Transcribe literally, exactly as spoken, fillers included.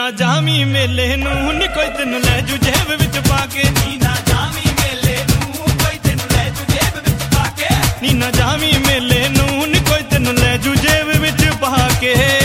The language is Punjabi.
ਨਾ ਜਾਵੀਂ ਮੇਲੇ ਨੂੰ ਨੀ ਕੋਈ ਤੈਨੂੰ ਲੈ ਜੂ ਜੇਬ ਵਿੱਚ ਪਾ ਕੇ ਨੀ ਨਾ ਜਾਵੀਂ ਮੇਲੇ ਨੂੰ ਕੋਈ ਤੈਨੂੰ ਲੈ ਜੂ ਜੇਬ ਵਿੱਚ ਪਾ ਕੇ ਨੀ ਨਾ ਜਾਵੀਂ ਮੇਲੇ ਨੂੰ ਨੀ ਕੋਈ ਤੈਨੂੰ ਲੈ ਜੂ ਜੇਬ ਵਿੱਚ ਪਾ ਕੇ